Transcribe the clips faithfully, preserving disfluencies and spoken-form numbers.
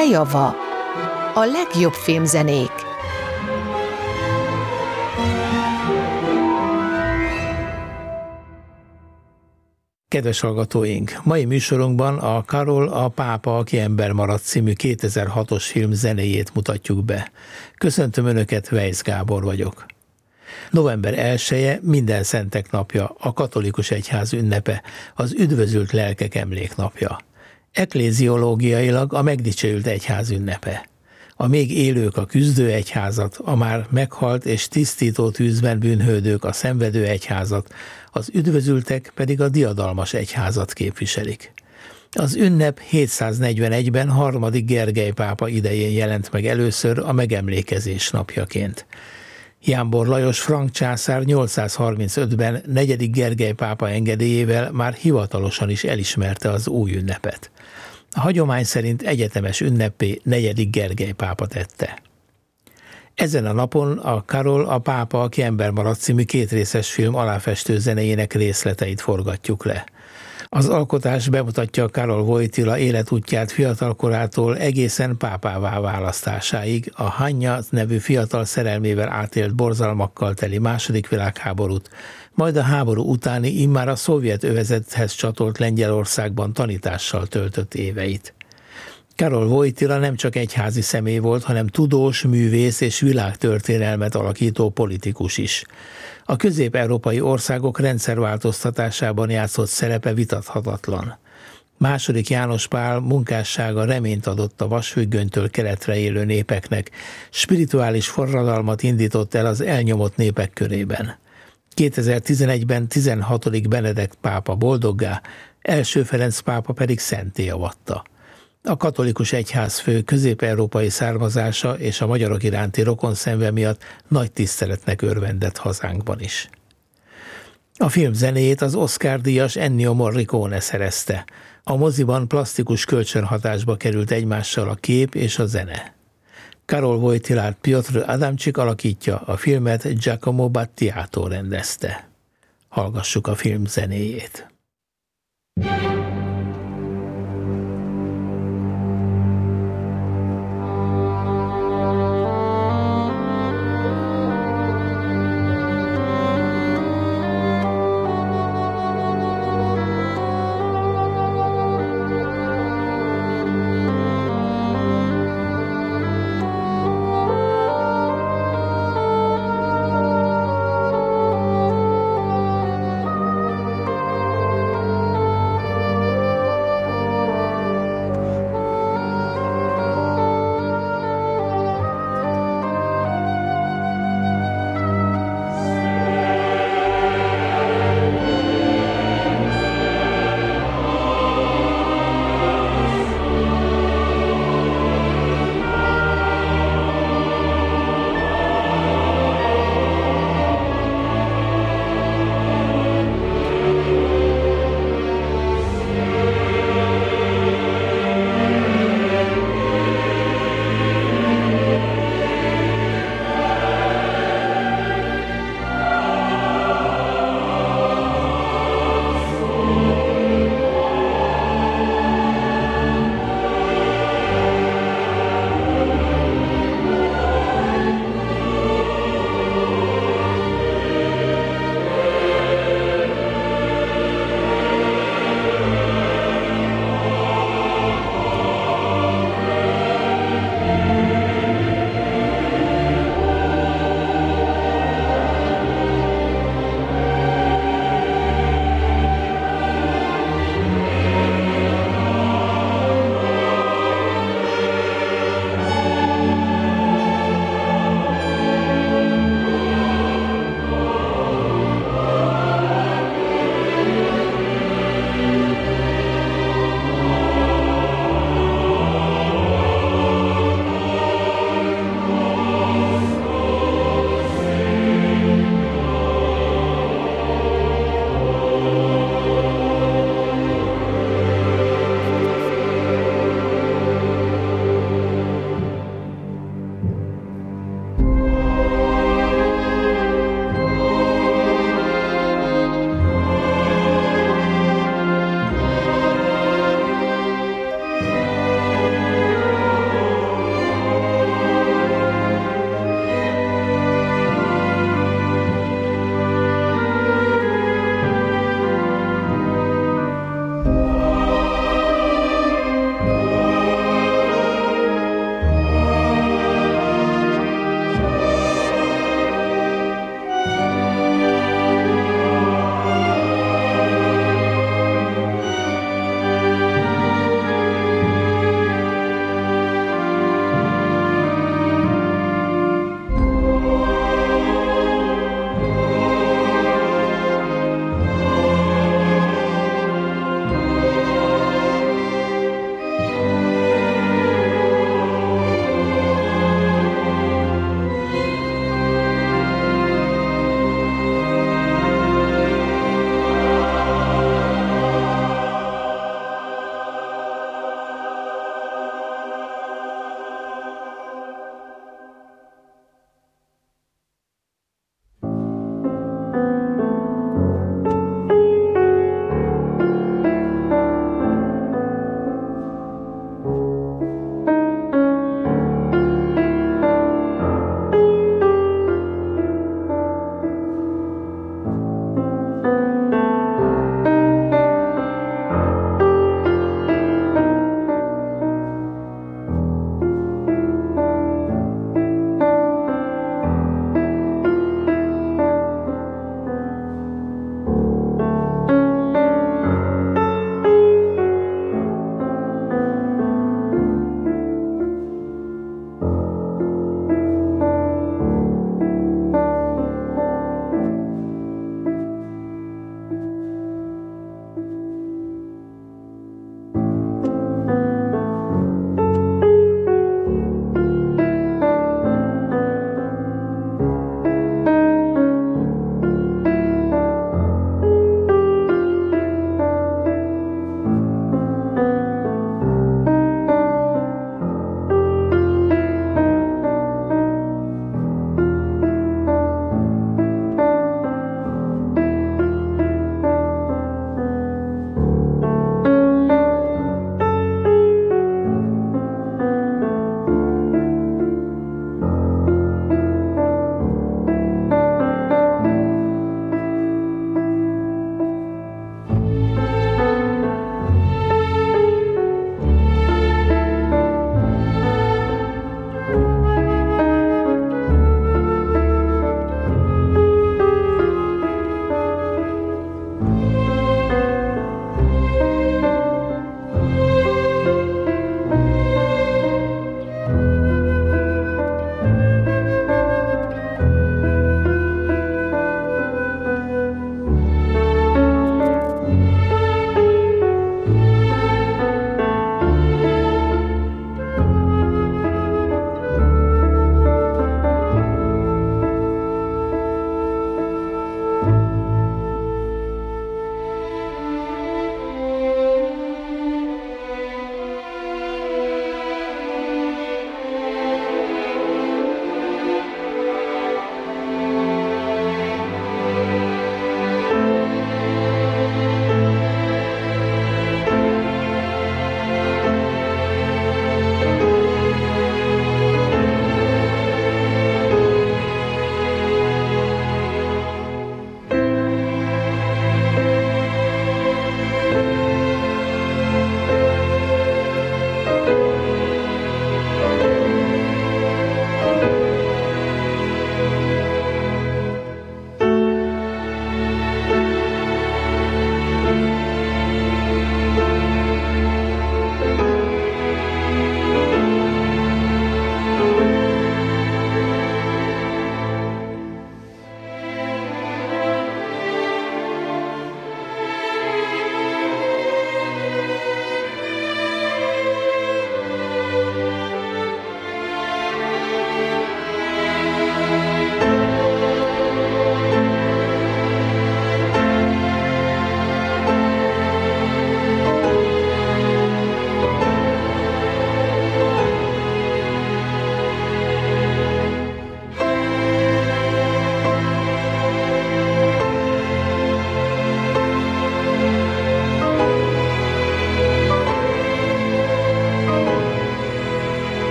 De Java. A legjobb filmzenék. Kedves hallgatóink! Mai műsorunkban a Karol, a pápa, aki ember maradt című kétezer-hatos film zenéjét mutatjuk be. Köszöntöm Önöket, Weisz Gábor vagyok. november elseje minden szentek napja, a katolikus egyház ünnepe, az üdvözült lelkek emléknapja. Ekléziológiailag a megdicsőült egyház ünnepe. A még élők a küzdő egyházat, a már meghalt és tisztító tűzben bűnhődők a szenvedő egyházat, az üdvözültek pedig a diadalmas egyházat képviselik. Az ünnep hétszáznegyvenegyben harmadik Gergely pápa idején jelent meg először a megemlékezés napjaként. Jámbor Lajos frank császár nyolcszázharmincötben negyedik Gergely pápa engedélyével már hivatalosan is elismerte az új ünnepet. A hagyomány szerint egyetemes ünnepé negyedik Gergely pápa tette. Ezen a napon a Karol, a pápa, aki ember maradt című kétrészes film aláfestő zenéjének részleteit forgatjuk le. Az alkotás bemutatja Karol Wojtyla életútját fiatalkorától egészen pápává választásáig, a Hanya nevű fiatal szerelmével átélt borzalmakkal teli második világháborút, majd a háború utáni immár a szovjet övezethez csatolt Lengyelországban tanítással töltött éveit. Karol Wojtyla nem csak egyházi személy volt, hanem tudós, művész és világtörténelmet alakító politikus is. A közép-európai országok rendszerváltoztatásában játszott szerepe vitathatatlan. Második János Pál munkássága reményt adott a vasfüggönytől keletre élő népeknek, spirituális forradalmat indított el az elnyomott népek körében. kétezer-tizenegyben tizenhatodik Benedek pápa boldoggá, első Ferenc pápa pedig szentté avatta. A katolikus egyházfő közép-európai származása és a magyarok iránti rokonszenve miatt nagy tiszteletnek örvendett hazánkban is. A film zenéjét az Oscar-díjas Ennio Morricone szerezte. A moziban plastikus kölcsönhatásba került egymással a kép és a zene. Karol Wojtylát Piotr Adamczyk alakítja, a filmet Giacomo Battiato rendezte. Hallgassuk a film zenéjét.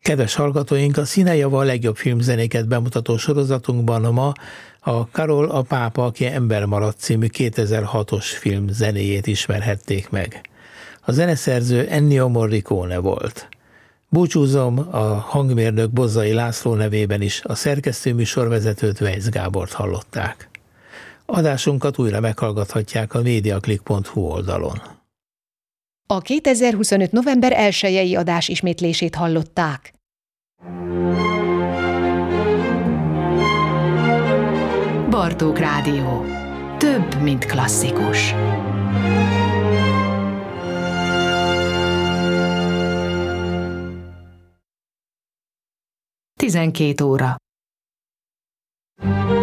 Kedves hallgatóink, a Színejava a legjobb filmzenéket bemutató sorozatunkban ma a Karol a pápa, aki ember maradt című kétezer-hatos film zenéjét ismerhették meg. A zeneszerző Ennio Morricone volt. Búcsúzom a hangmérnök Bozzai László nevében is, a szerkesztő műsorvezetőt, Weisz Gábort hallották. Adásunkat újra meghallgathatják a mediaclick pont hu oldalon. A kétezer-huszonöt. november elsejei adás ismétlését hallották. Bartók Rádió. Több, mint klasszikus. tizenkét óra.